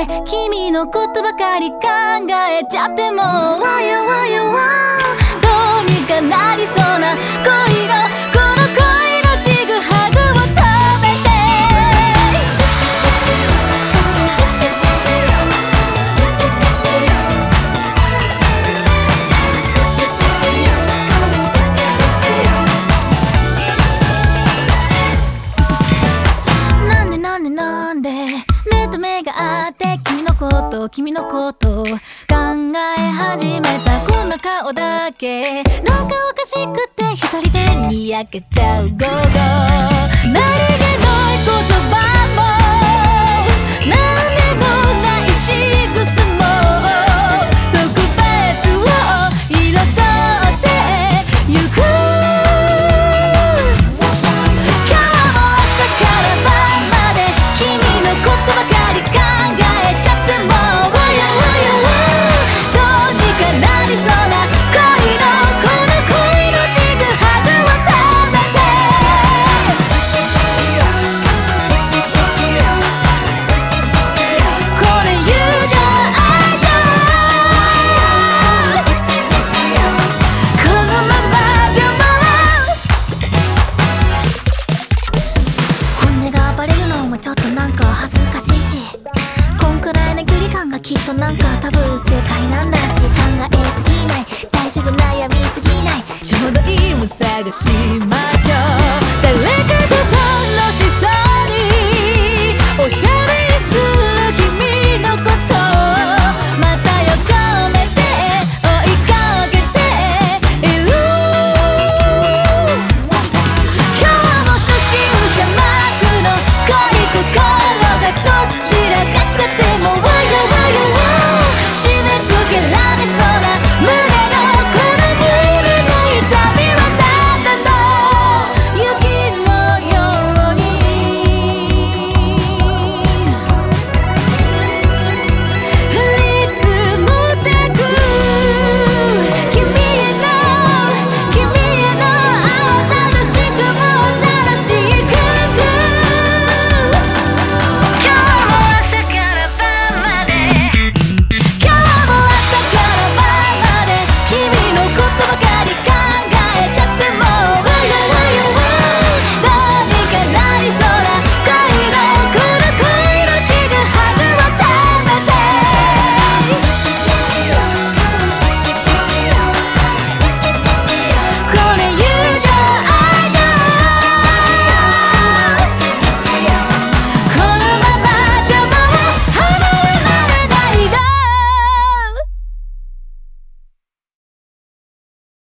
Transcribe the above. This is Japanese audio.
で君のことばかり考えちゃってもわやわやわどうにかなりそうな恋のこの恋のちぐはぐを止めてなんで目と目が合って君のこと考え始めたこんな顔だけなんかおかしくて一人でにやけちゃう午後何気ない言葉もなんでもない仕草も特別を彩ってゆく今日も朝から晩まで君のことばかり考えちゃってもわやわやわどうにかなりそうな恋のこの恋のちぐはぐを止めてこれ友情愛情このままじゃもう本音がバレるのもちょっとなんか恥ずかしいしこんくらいの距離感がきっとなんか多分正解なんだし考えすぎない大丈夫悩みすぎないちょうどいいを探しましょう